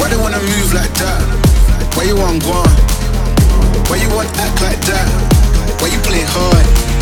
Why they wanna move like that? Why you want gone? Why you want act like that? Why you play hard?